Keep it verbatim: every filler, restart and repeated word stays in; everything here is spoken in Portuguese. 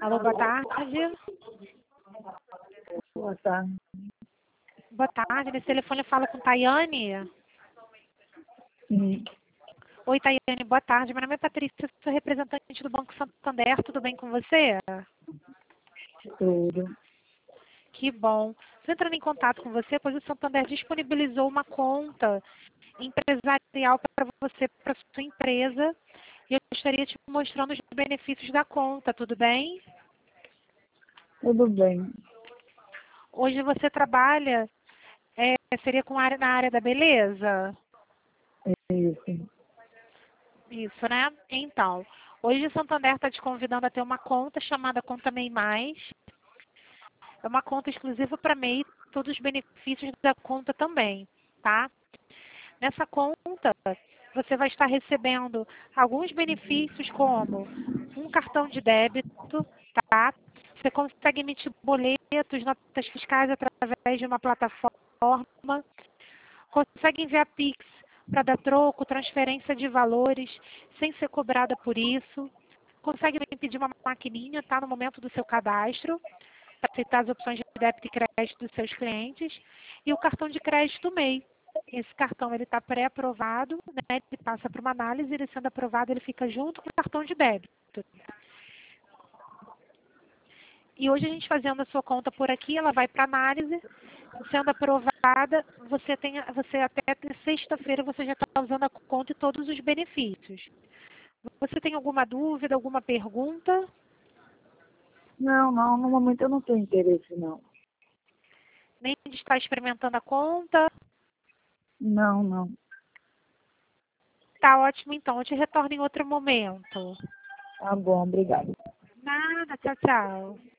Alô, boa tarde. Boa tarde. Boa tarde. Nesse telefone eu falo com Tayane. Hum, Oi, Tayane, boa tarde. Meu nome é Patrícia, sou representante do Banco Santander. Tudo bem com você? tudo. Que bom. Estou entrando em contato com você, pois o Santander disponibilizou uma conta empresarial para você, para sua empresa. E eu estaria te mostrando os benefícios da conta, tudo bem? Tudo bem. Hoje você trabalha, é, seria com área, na área da beleza? Isso. Isso, né? Então, hoje o Santander está te convidando a ter uma conta chamada Conta MEI Mais. É uma conta exclusiva para MEI, todos os benefícios da conta também, tá? Nessa conta, você vai estar recebendo alguns benefícios como um cartão de débito, tá? Você consegue emitir boletos, notas fiscais através de uma plataforma, consegue enviar Pix para dar troco, transferência de valores, sem ser cobrada por isso. Consegue pedir uma maquininha, tá? No momento do seu cadastro, para aceitar as opções de débito e crédito dos seus clientes. E o cartão de crédito MEI. Esse cartão ele está pré-aprovado, né? Ele passa para uma análise, ele sendo aprovado, ele fica junto com o cartão de débito. E hoje a gente fazendo a sua conta por aqui, ela vai para análise, sendo aprovada, você tem, você até sexta-feira você já está usando a conta e todos os benefícios. Você tem alguma dúvida, alguma pergunta? Não, não, no momento eu não tenho interesse, não. Nem de estar experimentando a conta? Não, não. Tá ótimo, então. Eu te retorno em outro momento. Tá bom, obrigada. Nada, tchau, tchau.